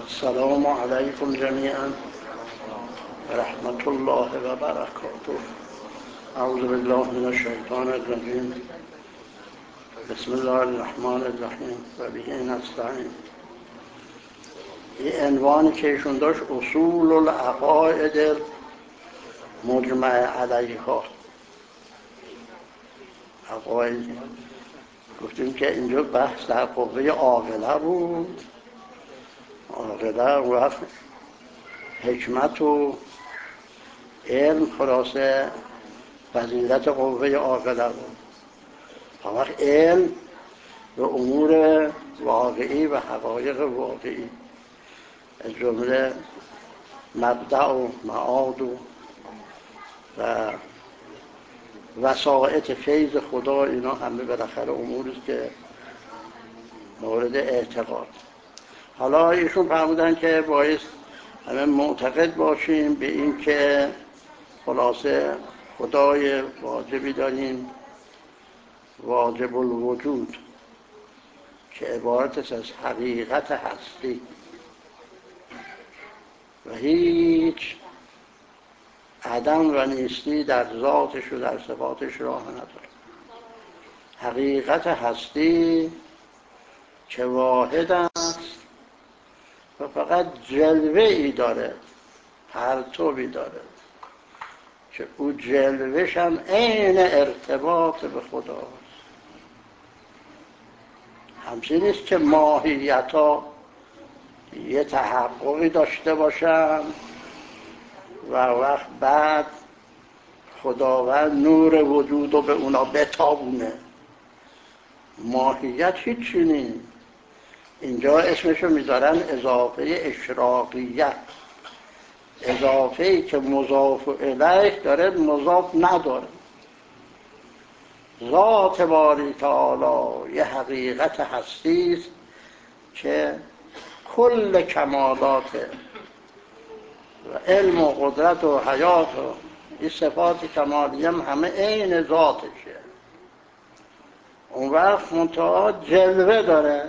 السلام علیکم جمیعا رحمت الله و برکاته. اعوذ بالله من الشیطان الرجیم. بسم الله الرحمن الرحیم و به نستعین. این عنوانی که ایشون داشت اصول العقاید مجمع علیها. عقاید گفتیم که اینجا بحث در قوه عاقله بود. عاقله وقت حکمت و علم خلاصه فضیلت قوه عاقله بود. وقت علم به امور واقعی و حقایق واقعی از جمله مبدأ و معاد و وسائط فیض خدا، اینا همه بالاخره اموری که مورد اعتقاد. حالا ایشون فرمودن که باید همه معتقد باشیم به این که خلاصه خدای واجبی داریم، واجب الوجود، که عبارت است از حقیقت هستی و هیچ عدم و نیستی در ذاتش و در صفاتش راه نداره. حقیقت هستی که واحد است و فقط جلوه ای داره، پرتوی داره که او جلوهش هم عین ارتباط به خداست. همچنین نیست که ماهیت‌ها یه تحققی داشته باشن و وقت بعد خداوند نور وجود رو به اونا بتابونه. ماهیت هیچی نیست. اینجا اسمشو میذارن اضافه اشراقیت، اضافه‌ای که مضاف الیه داره مضاف نداره. ذات باری تعالی یه حقیقت هستی است که کل کمالات و علم و قدرت و حیات و این صفات کمالیه همه عین ذاتشه. اون وقت منتها جلوه داره.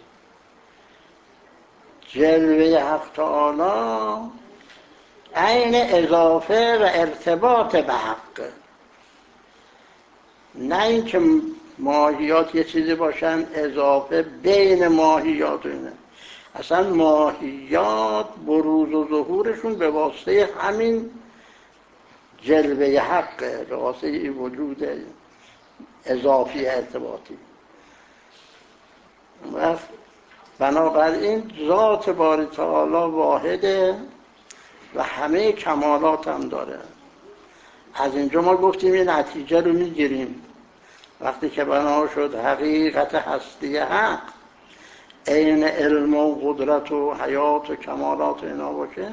جلوه حق تعالی عین اضافه و ارتباط به حق، نه اینکه ماهیات یه چیزی باشن اضافه بین ماهیات. اینه اصلا ماهیات بروز و ظهورشون به واسطه همین جلوه حقه، به واسطه این وجود اضافی ارتباطی. بنابراین ذات باری تعالی واحده و همه کمالات هم داره. از اینجا ما گفتیم این نتیجه رو میگیریم وقتی که بنا شد حقیقت هستی حق عین علم و قدرت و حیات و کمالات و اینا باشه،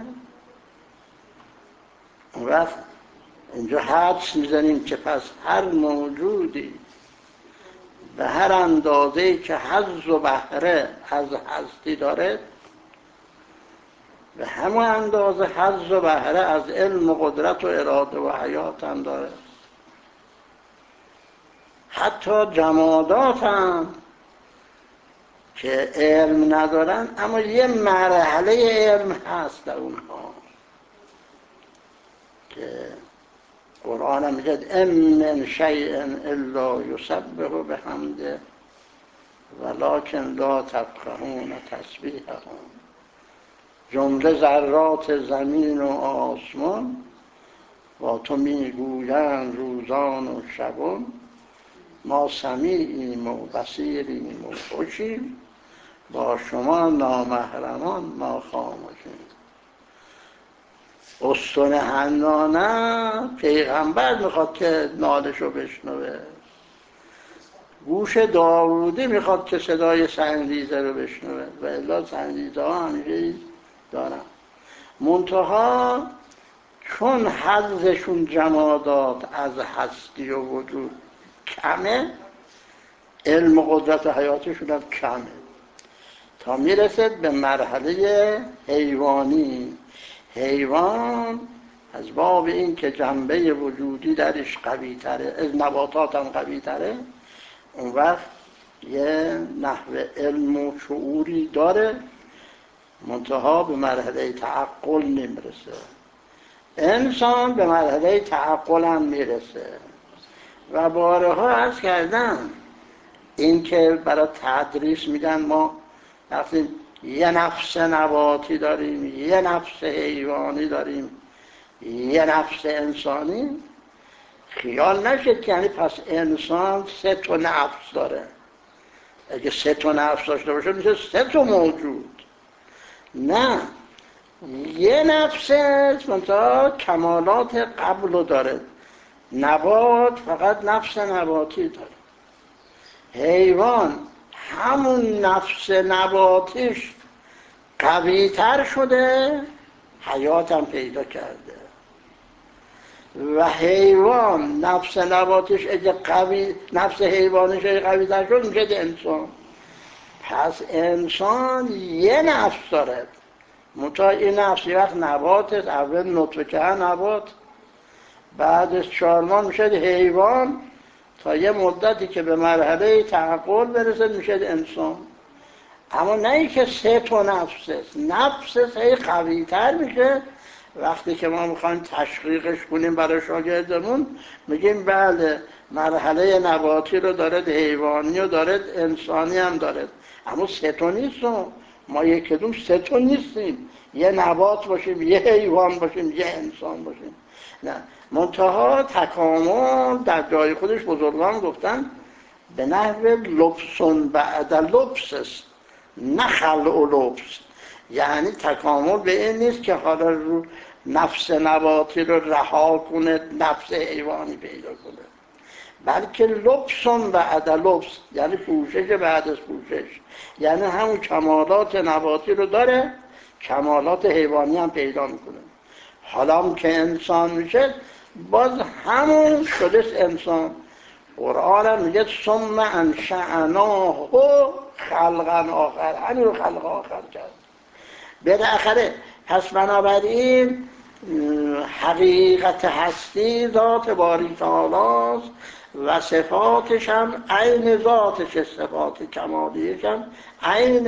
اون وقت اینجا حدس میزنیم که پس هر موجودی به هر اندازه‌ای که حظ و بهره از هستی داره، به همون اندازه حظ و بهره از علم و قدرت و اراده و حیات هم داره. حتی جمادات هم که علم ندارن اما یه مرحله علم هست در اونها که قرآن هم میگه ان من شیء الا یسبح بحمده ولکن لا تفقهون تسبیحهم. جمله ذرات زمین و آسمان با تو میگویند روزان و شبان ما سمیعیم و بصیریم و خوشیم، با شما نامحرمان ما خاموشیم. استن حنانه پیغمبر میخواد که نالشو بشنوه، گوش داوودی میخواد که صدای سنگریزه رو بشنوه و الا سنگریزه ها همیشه دارن. منتها چون حظشون جمادات از هستی و وجود کمه، علم و قدرت و حیاتشون هم کمه تا میرسد به مرحله حیوانی. حیوان از باب این که جنبه وجودی درش قوی تره، از نباتات هم قوی تره، اون وقت یه نحو علم و شعوری داره منتها به مرحله تعقل نمیرسه. انسان به مرحله تعقل هم میرسه و بارها عرض کردم این که برای تدریس میگن ما وقتی یه نفس نباتی داریم، یه نفس حیوانی داریم، یه نفس انسانی، خیال نشد که یعنی پس انسان 3 تا نفس داره. اگه 3 تا نفس داشته باشه میشه 3 تا موجود. نه، یه نفس منتها کمالات قبل رو داره. نبات فقط نفس نباتی داره. حیوان همون نفس نباتیش قوی تر شده، حیات هم پیدا کرده و حیوان نفس نباتیش اگه قوی، نفس حیوانیش اگه قوی تر شد میشه انسان. پس انسان یه نفس داره، منتها این نفس یه وقت نبات، اول نطفه که نبات، بعدش 4 ماه میشه حیوان، تا یه مدتی که به مرحله تعقل برسه میشه انسان. اما نه ای که 3 تا نفس هی قوی تر میشه. وقتی که ما میخوایم تشقیقش کنیم برای شاگردمون میگیم بله مرحله نباتی رو دارد، حیوانی رو دارد، انسانی هم دارد، اما 3 تا نیستم. ما یک کدوم 3 تا نیستیم، یه نبات باشیم، یه حیوان باشیم، یه انسان باشیم. نه، منتها تکامل در جای خودش بزرگان گفتن به نحو لبسون بعد لبس است، نه خلع و لبس. یعنی تکامل به این نیست که حالا رو نفس نباتی رو رها کنه نفس حیوانی پیدا کنه، بلکه لبسون بعد لبس، یعنی پوشش بعد از پوشش. یعنی همون کمالات نباتی رو داره، کمالات حیوانی هم پیدا میکنه. حالا که انسان میشه باز همون شده انسان. قرآن هم میگه ثم انشأناه خلقا آخر، همین رو خلق آخر کرد بالاخره. پس بنابراین حقیقت هستی ذات باری تعالی است و صفاتش هم عین ذاتشه، صفات کمالیش هم عین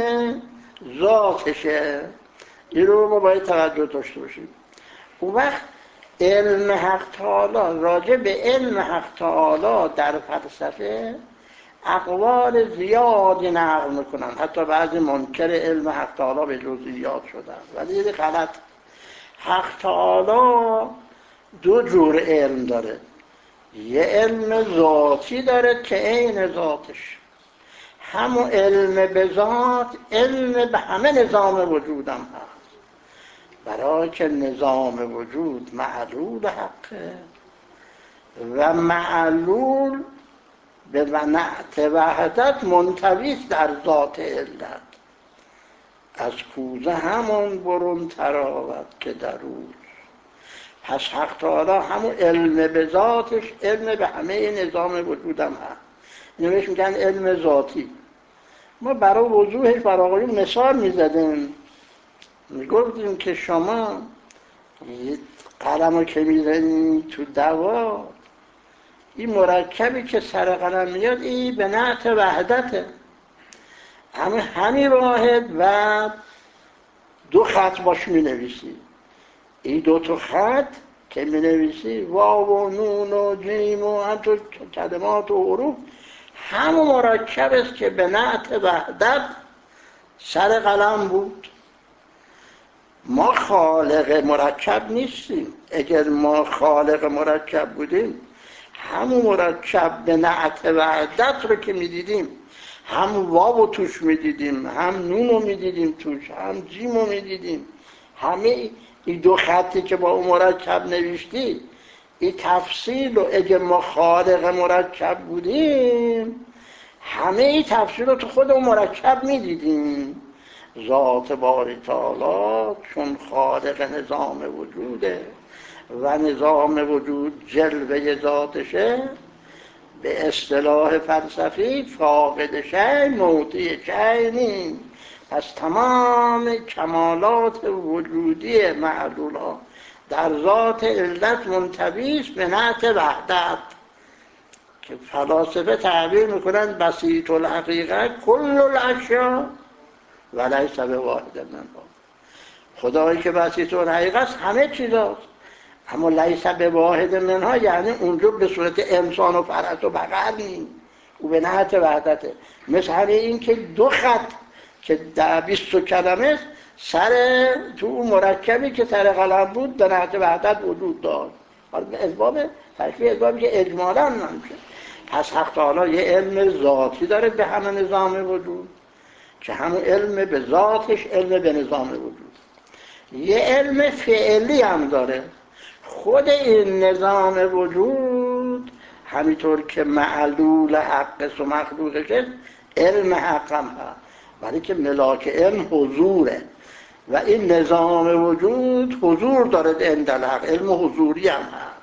ذاتشه. این رو ما باید توجه داشته باشیم. اون وقت علم حق تعالی، راجع به علم حق تعالی در فلسفه اقوال زیادی نقل میکنن، حتی بعضی منکر علم حق تعالی به جزئیات شدن، ولی این غلط. حق تعالی 2 جور علم داره. یه علم ذاتی داره که عین ذاتش، همون علم به ذات علم به همه نظام وجودم هست، برای که نظام وجود معلول حقه و معلول به نعت وحدت منطویست در ذات علت. از کوزه همون برون تراود که در اوست. پس حق تعالی همون علم به ذاتش علم به همه نظام وجودم هست. اینو بهش میگن علم ذاتی. ما برای وضوحش برای آقایون مثال میزدیم، میگفتیم که شما قلم رو که میزنیم تو دوا، این مرکبی که سر قلم میاد این به نعت وحدته، همین واحد و 2 خط باش می نویسی. این 2 تا خط که می نویسی واو و نون و جیم و همطور کلمات و حروف، همون مرکب است که به نعت وحدت سر قلم بود. ما خالق مرکب نیستیم. اگر ما خالق مرکب بودیم همون مرکب به نعت وحدت رو که میدیدیم، هم واو توش میدیدیم، هم نون رو میدیدیم توش، هم جیم رو میدیدیم، همه این 2 خطی که با اون مرکب نوشتی، این تفصیل رو اگه ما خالق مرکب بودیم همه این تفصیل رو تو خود اون مرکب میدیدیم. ذات باری تعالی چون خالق نظام وجوده و نظام وجود جلوه ذاتشه، به اصطلاح فلسفی فاقد شیء معطی شیء نیست. پس تمام کمالات وجودی معلولا در ذات علت منطوی است به نعت وحدت، که فلاسفه تعبیر میکنن بسیط الحقیقه کل الاشیاء و لیس بواحد منها. خدایی که بسیط و حقیقت است همه چیز هست. اما لیس به واحد منها، یعنی اونجا به صورت انسان و فرس و بقر نیست، او به نحت وحدته. مثل همین این که دو خط که در 20 کلمه است، سر تو اون مرکبی که سر قلم بود به نحت وحدت وجود داشت. حالا اسباب تشبیه اسبابی که اجمالا نمیشه. پس حق تعالی یه علم ذاتی داره به همه نظام وجود که همون علم به ذاتش علم به نظام وجود. یه علم فعلی هم داره. خود این نظام وجود همینطور که معلول حق و مخلوقشه علم حق هم هست، ولی که ملاک علم حضوره و این نظام وجود حضور داره عند الحق، علم حضوری هم هست.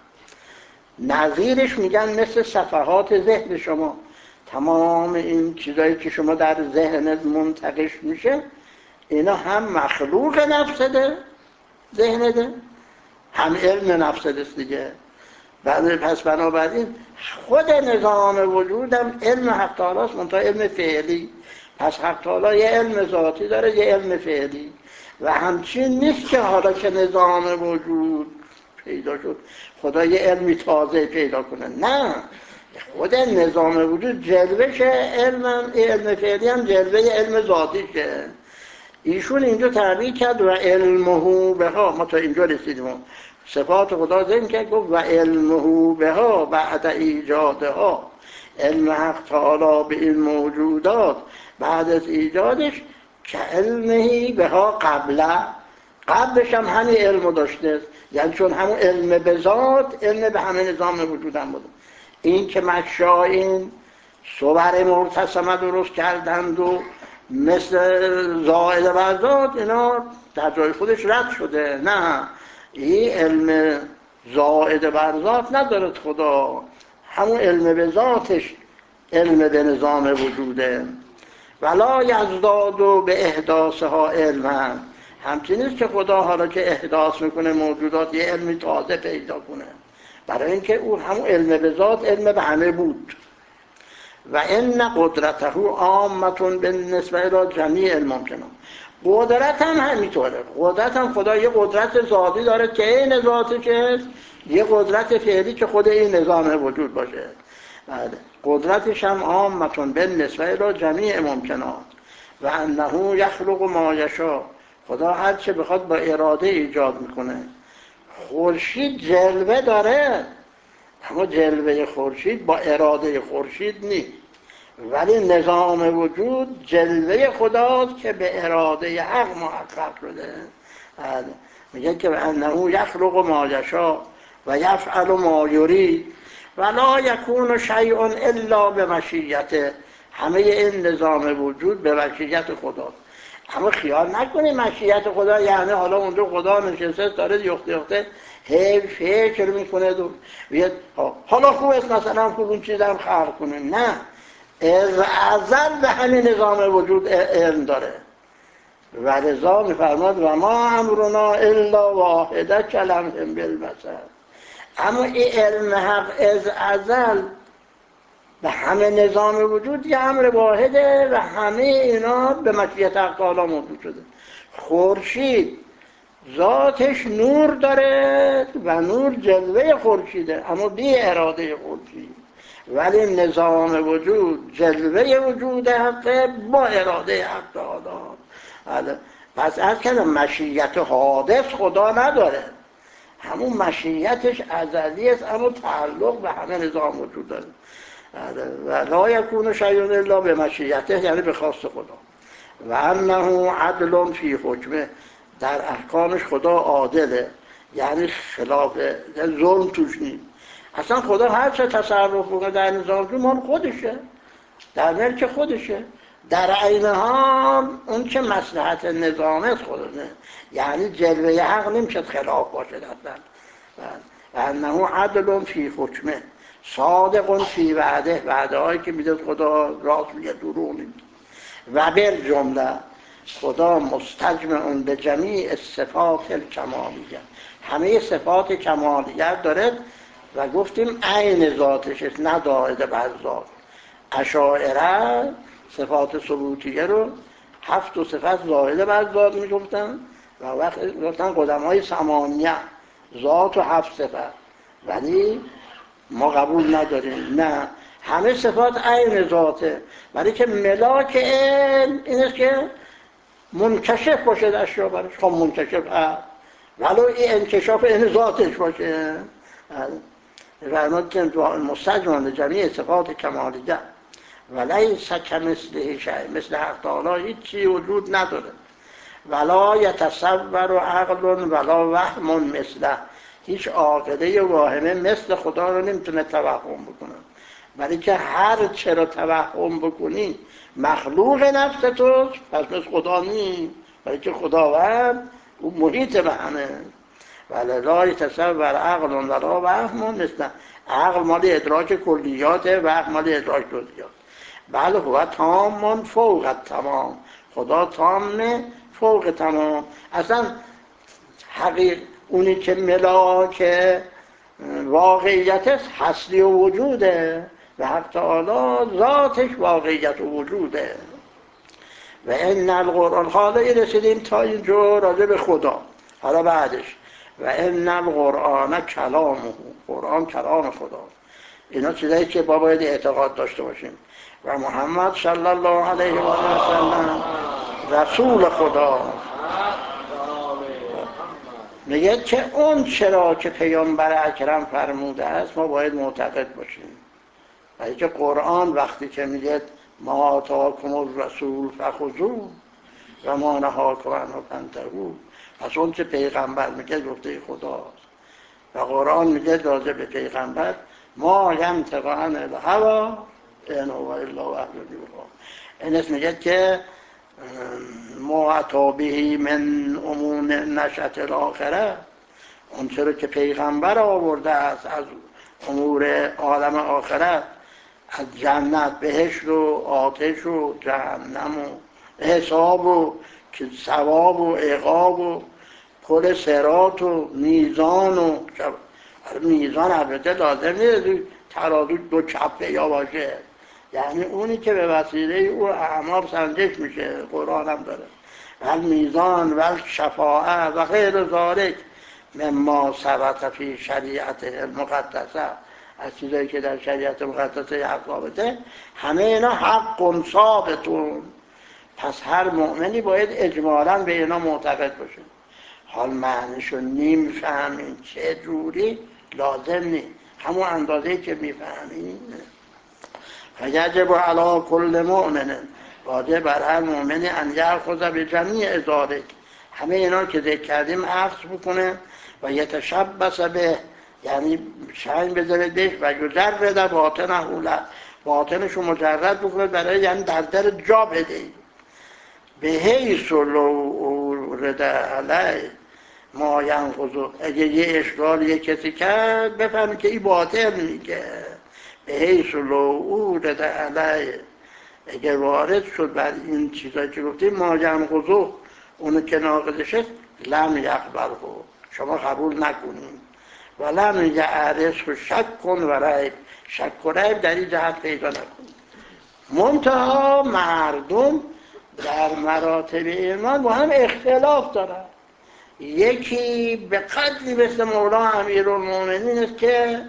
نظیرش میگن مثل صفحات ذهن شما، تمام این چیزایی که شما در ذهنت منتقش میشه اینا هم مخلوق نفسده ذهنده، هم علم نفسده دیگه. پس بنابراین خود نظام وجودم علم حق تعالی است، منتها علم فعلی. پس حق تعالی یه علم ذاتی داره یه علم فعلی و همچین نیست که حالا که نظام وجود پیدا شد خدا یه علمی تازه پیدا کنه، نه، خود نظام وجود جلوش علم فعلی هم جلوه علم ذاتیشه. ایشون اینجا تعبیر کرد و علمه بها، ما تا اینجا رسیدیم صفات خدا ذکر کرد، گفت و علمه بها بعد ایجادها، علم حق تعالی به این موجودات بعد از ایجادش که علمه بها قبلش هم همین علمو داشته، یعنی چون همون علم به ذات علم به همه نظام وجود هم بود. این که مشایین صور مرتسمه درست کردند و مثل زائد بر ذات اینا در جای خودش رد شده، نه، این علم زائد بر ذات ندارد خدا، همون علم به ذاتش علم به نظام وجوده. ولا یزداد به احداثها علما، همچنین است که خدا حالا که احداث میکنه موجودات یه علمی تازه پیدا کنه، برای اینکه او همون علم به ذات علم به همه بود. و ان قدرته عامه بالنسبه الی جمیع الممکنات، قدرت هم همینطوره. قدرت هم خدا یه قدرت ذاتی داره که این ذاتش است، یه قدرت فعلی که خود این نظام وجود باشه. قدرتش هم عامه بالنسبه الی جمیع ممکنات و انه یخلق ما یشاء، خدا هر چه بخواد با اراده ایجاد میکنه. خورشید جلوه داره، اما جلوه خورشید با اراده خورشید نیست، ولی نظام وجود جلوه خداست که به اراده حق محقق شده. میگه که انه یخلق ما یشاء و یفعل ما یرید و لا یکون شیء الا بمشیته، همه این نظام وجود به مشیت خداست. اما خیال نکنید مشیت خدا یعنی حالا اونجا خدا نشسته داره یخته فکر میکنه حالا خوب است مثلا خوب اون چیز هم خلق کنه، نه، از ازل به همین نظام وجود علم داره. و رضا میفرماد و ما امرنا الا واحده کلمه بالبصر، اما این علم حق از ازل به همه نظام وجود یه امر واحده و همه اینا به مشیت حق تعالی موجود شده. خورشید ذاتش نور داره و نور جلوه خورشیده اما بی اراده خورشید، ولی نظام وجود جلوه وجود حقه با اراده حق تعالی. پس از کلمه مشیت حادث خدا نداره، همون مشیتش ازلی است اما تعلق به همه نظام وجود داره. و لا یکون شیء الا بمشیته، یعنی به خواست خدا. و انه عدل فی حکمه، در احکامش خدا عادله، یعنی خلاف ظلم توش نیست. اصلا خدا هر چه تصرف کنه در نظام مال خودشه، در ملک خودشه، در عین حال اون که مصلحت نظام است خودشه، یعنی جلوه حق نمیشه خلاف باشه اصلا. و انه عدل فی حکمه صادق فی وعده، وعده هایی که میده خدا راست میگه دروغ نمیگه. و بر جمله خدا مستجمع به جمیع صفات الکمالیه، همه صفات کمالیت داره و گفتیم عین ذاتش است نه زائد بر ذات. اشاعره صفات ثبوتیه رو 7 صفت زائد بر ذات میگفتن و وقت گفتن قدمای ثمانیه ذات و 7 صفت، ولی ما قبول نداریم، نه همه صفات عین ذاته، ولی که ملاک علم این است که منکشف باشه در اشیا برش. خب منکشف هست ولو این انکشاف این ذاتش باشه. فرمود که مستجمل جمعی صفات کمالیه ولیس کمثله شیء، مثل حق تعالی هیچی وجود نداره. ولا یتصور عقل ولا وهم مثله، هیچ عاقله و واهمه مثل خدا رو نمیتونه توهم بکنه، ولی که هر چه رو توهم بکنی مخلوق نفس توست، پس مثل خدا نیست، ولی که خداوند او محیط به همه. ولی لا یتصور عقل ولا وهم مثله، عقل مالی ادراک کلیاته، وهم مالی ادراک جزئیات. بله هو تام فوق التمام، خدا تامه فوق تمام. اصلا اونی که ملاک واقعیت است هستی و وجوده و حق تعالی ذاتش واقعیت و وجوده. و ان القرآن، حالا رسیدیم تا اینجا راجع به خدا، حالا بعدش و ان القرآن کلامه، قرآن کلام خدا. اینا چیزایی که ما باید اعتقاد داشته باشیم. و محمد صلی الله علیه و سلم رسول خدا. میگه که اون چرا که پیامبر اکرم فرموده است ما باید معتقد باشیم. ولی که قرآن وقتی که میگه ما آتاکم الرسول فخذوه و ما نهاکم عنه فانتهوا، پس اون چه پیغمبر میگه گفته خداست و قرآن میگه راجع به پیغمبر ما ینطق عن الهوی ان هو الا وحی یوحی. این میگه که ما اتی به من امور نشأة الاخره، اون چرا که پیغمبر آورده است از امور عالم آخرت، از جنت، بهشت و آتش و جهنم و حساب و ثواب و عقاب و پل صراط و میزان و میزان البته لازم نیست ترازو دو کفه یا باشه، یعنی اونی که به وسیله او اعمال سنجش میشه، قرآن هم داره. و میزان و شفاعه و غیر ذالک مما ثبت فی شریعت المقدسه، از چیزایی که در شریعت مقدسه حق ثابته، همه اینا حق ثابتون. پس هر مؤمنی باید اجمالاً به اینا معتقد باشه. حال معنیشو نمیفهمین چه جوری لازم نیست، همون اندازه‌ای که میفهمین. فیجب علی کل مؤمن، واجب بر هر مؤمنی ان یأخذ بجمیع ذلک، همه اینا که ذکر کردیم اخذ بکنه و یتشبث به، یعنی شاین بذاره بهش و یجرد باطنه له، باطنشو مجرد بکنه برای، یعنی در جا بده، به حیث لو رد علی ما ینقض، اگه یه اشکال یه کسی کرد بفهمی که این باطل میگه. به حیث لو رد علی، اگه وارد شد بر این چیزایی که گفتیم ما ینقض، اونو که ناقضشه لم یقبله، شما قبول نکنید. و لم یعرضه شک کن و ریب، شک و ریب در این جهت پیدا نکنید. منتها مردم در مراتب ایمان با هم اختلاف دارن. یکی به قدری مثل مولا امیرالمومنین است که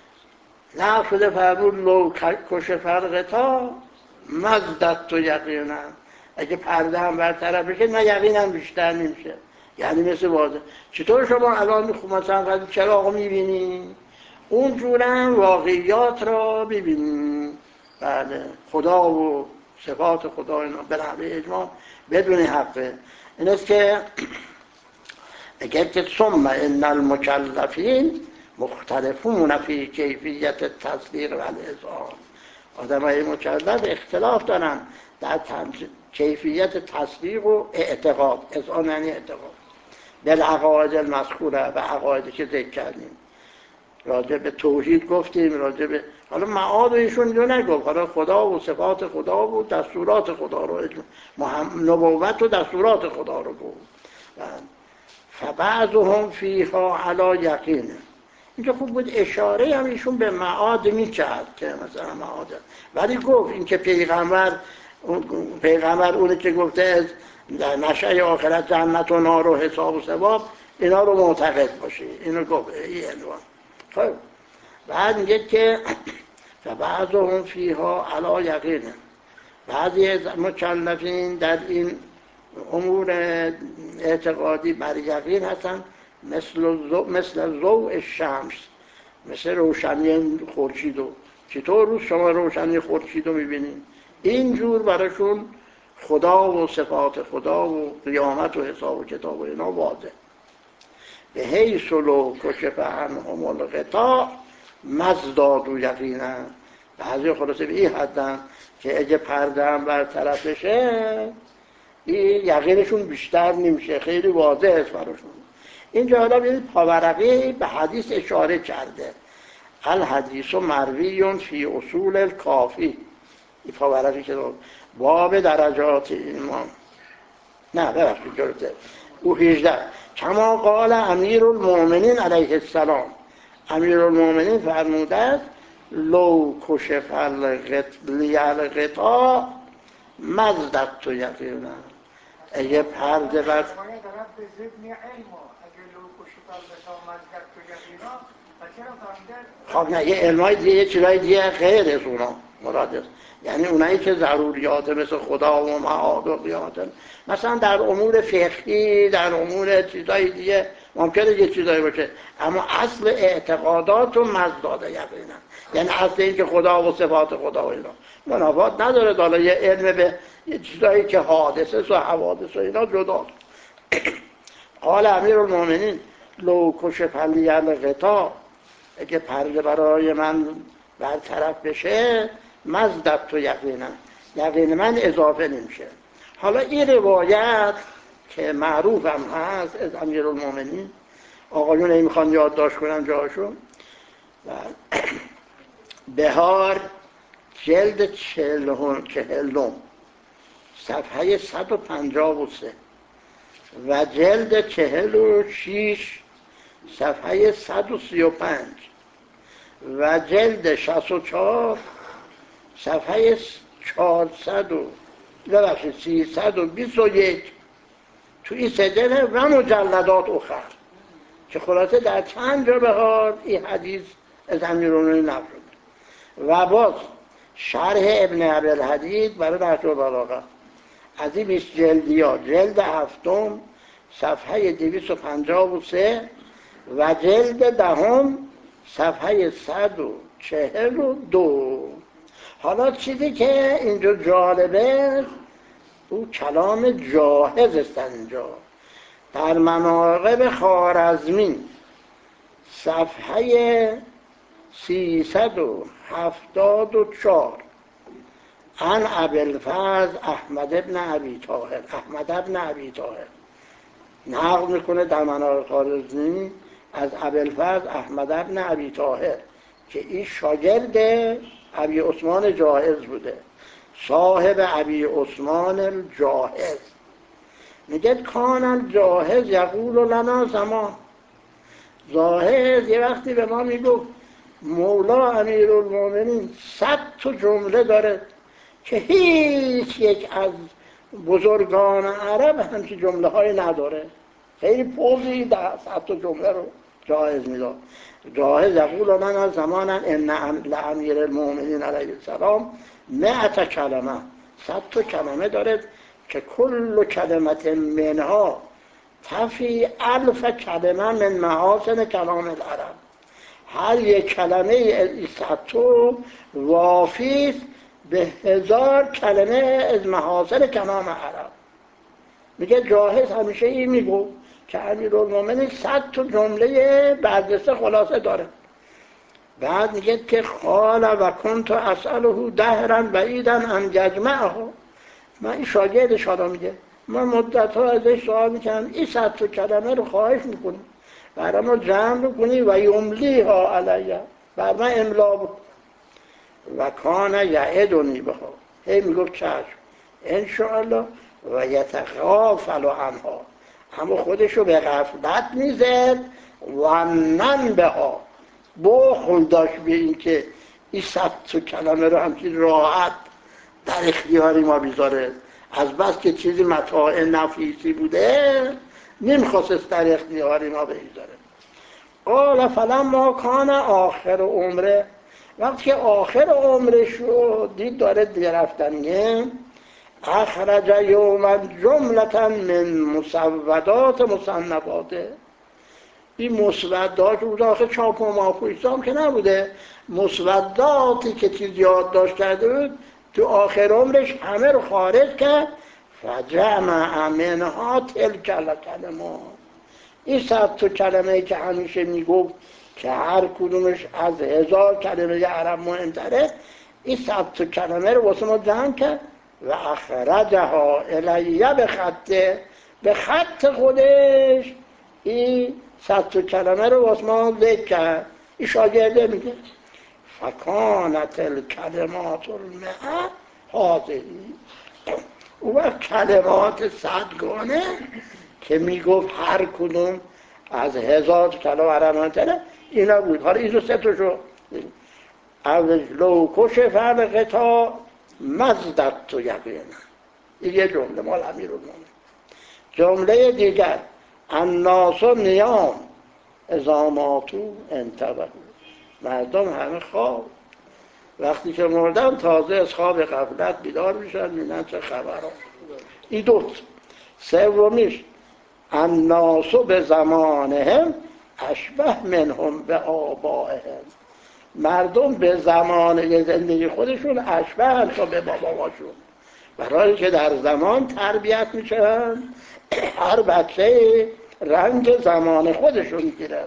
نه شده فرمود لو کش فرقتا مزدت تو یقینا، اگه پرده هم برطرف بشه نه یقینا بیشتر نمیشه، یعنی مثل واضح. چطور شما الان مثلا چراغ میبینی اونجورن واقعیات را ببینی. بله خدا و صفات خدا اینا به نحوه اجماع بدون حقه. این است که اگر که ثم ان المکلفین مختلفون فی کیفیت تصدیق و الاذعان، آدمای مکلف اختلاف دارن در کیفیت تصدیق و اعتقاد. اذعان یعنی اعتقاد بالعقاید المذکوره، و عقایدی که ذکر کردیم. راجع به توحید گفتیم، راجع به حالا معاد ایشون رو نگفت، حالا خدا و صفات خدا و دستورات خدا رو، نبوت و دستورات خدا رو گفت. فبعضهم فیها علی یقینه. اینجا خوب بود اشاره هم ایشون به معاد میکرد که مثلا معاد، ولی گفت این که پیغمبر پیغمبر اونی که گفته در نشه آخرت جنت و نار و حساب و ثواب، اینا رو معتقد باشی. اینو گفت این عنوان. خب بعد میگه که فبعضهم فیها علی یقین، بعضی از مکلفین در این امور اعتقادی بر یقین هستن، مثل ضوء الشمس، مثل روشنی خورشید. و چطور روز شما روشنی خورشید رو میبینید؟ اینجور براشون خدا و صفات خدا و قیامت و حساب و کتاب و اینا واضح. به حیث لو کشف عنهم الغطاء مزدادوا یقینا. بعضی خلاصه به این حدن که اگه پرده هم برطرف بشه این یقینشون بیشتر نمیشه، خیلی واضح است براشون. اینجا حالا ببینید پاورقی به حدیث اشاره کرده، الحدیث مروی فی اصول الکافی. این پاورقی که باب درجات ایمان، نه ببخشید جلوتر، او 18 کما قال امیر المؤمنین علیه السلام، امیر المؤمنین فرموده است لو کشف الغطاء مزددت یقینا. اگه پرده بر خب نه، یه علمای دیگه، یه چیزای دیگه غیر از اونا مراد است. یعنی اونایی که ضروریات مثل خدا و معاد و قیامت، مثلا در امور فقهی، در امور چیزای دیگه ممکنه یه چیزایی باشه، اما اصل اعتقادات و مزداد یقینا، یعنی اصل این که خدا و صفات خدا و اینا منافات نداره. حالا یه علم به یه چیزایی که حادثه و حوادث و اینا جدا. قال امیر المؤمنین لو کشف لی الغطاء، اگه پرده برای من برطرف بشه مزددت یقینا، یقین من اضافه نمیشه. حالا این روایت که معروف هم هست از امیر المؤمنین، آقایون این میخوان یادداشت کنن جاشون، بهار جلد 40 صفحه 153 و جلد 46 صفحه 135 و جلد 64 صفحه 321 تو این سجله و مجلدات اخر که خلاصه در چند جا بهار این حدیث از امیرالمومنین نقل شده. و باز شرح ابن عبدالحدید برای نهج البلاغه از این 20 جلدی ها، جلد 7 صفحه 253 و جلد 10 صفحه 142. حالا چیزی که اینجا جالبه او کلام جاهز است. اینجا در مناقب خوارزمی صفحه 374 عن ابوالفضل احمد بن ابی طاهر نقل میکنه در مناقب خوارزمی از ابوالفضل احمد بن ابی طاهر که این شاگرد ابی عثمان جاهز بوده، صاحب ابی عثمان الجاهز. میگه کان الجاهز یقول لنا زمان، جاهز یه وقتی به ما میگفت مولا امیرالمومنین 100 تا جمله داره که هیچ یک از بزرگان عرب همچین جمله های نداره. خیلی پوزی 100 تا جمله رو جاهز میداد. جاهز یقول لنا زمانا ان لامیر المؤمنین علیه السلام 100 کلمه، 100 تا کلمه داره که کل کلمت منها تفی 1000 کلمه من محاسن کلام العرب. هر یک کلمه این 100 تا وافی به 1000 کلمه از محاسن کلام عرب. میگه جاهز همیشه این میگو که امیرالمومنین 100 تا جمله برجسته خلاصه داره. بعد میگه که قال و کنت اسأله دهرا بعیدا ان یجمعه، من این شاگردش حالا میگه من مدت ها ازش سوال میکنم این 100 تا کلمه رو خواهش میکنم برای ما جمع بکنی و یملیها علیه، بر من املا بکن. و کان یعدنی بها، هی میگفت چشم انشاءالله، و یتغافل عنها، اما خودشو به غفلت میزد و نن بها، بخل داشت به این که این 100 تا کلمه رو همچین راحت در اختیاری ما بیذاره. از بس که چیزی متاع نفیسی بوده نمیخواست در اختیاری ما بگذاره. قال فلما کان آخر عمره، وقتی که آخر عمرش رو دید داره دیگه رفتنیه، اخرج یوما جملة من مسودات مصنفاته. این مسودات بود، آخه چاپ و مافویستام که نبوده، مسوداتی که چیز یادداشت کرده بود تو آخر عمرش همه رو خارج کرد. فجمع منها تلک الکلمات، این 100 کلمه‌ای که همیشه میگفت که هر کدومش از 1000 کلمه عرب مهمتره، این 100 کلمه رو واسه ما جمع کرد و اخرجها الیه به خط خودش این 100 کلمه رو واسه ما ذکر کرد. این شاگرده میگه فکانت الکلمات المئه هذهی. اون وقت کلمات 100گانه که میگفت هر کدوم از 1000 کلمه عرب مهمتره اینا بود. حالا ایزو 3 تاشو لو کشف الغطا مزدت یقینا، این یه جمله مال امیرالمومنین. جمله دیگر الناس نیام اذا ماتوا انتبهوا، مردم همه خواب، وقتی که مردن تازه از خواب غفلت بیدار میشن میدن چه خبرها. این دوست. سومیش الناس به زمانهم اشبه منهم به آبائهم، مردم به زمان زندگی خودشون اشبه هم تا به باباشون، برای که در زمان تربیت میشن هر بچه رنگ زمان خودشون گیرد.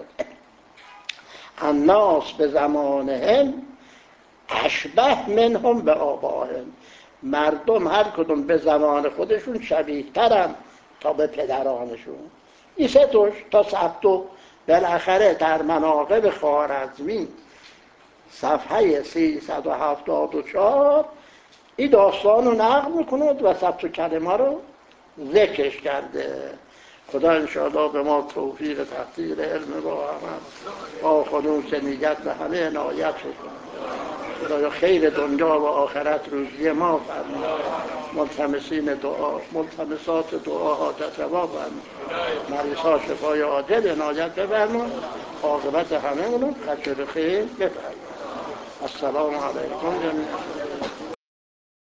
الناس به زمانهم اشبه منهم به آبائهم، مردم هر کدوم به زمان خودشون شبیه ترن تا به پدرانشون. این 3 تا ثبتو بالاخره در مناقب خوارزمی صفحه 374 این داستان رو نقل میکند و 100 کلمه رو ذکرش کرده. خدا انشاءالله به ما توفیق تحصیل علم با عمل با خلوص نیت به همه عنایت بکنه. خدایا خیر دنیا و آخرت روزی ما فرما، ملتمسین دعا ملتمسات دعا حاجت روا فرما، مریضا شفای عاجل عنایت بفرما، عاقبت همه اونو خشب خیر بفرما. السلام علیکم جمیعا.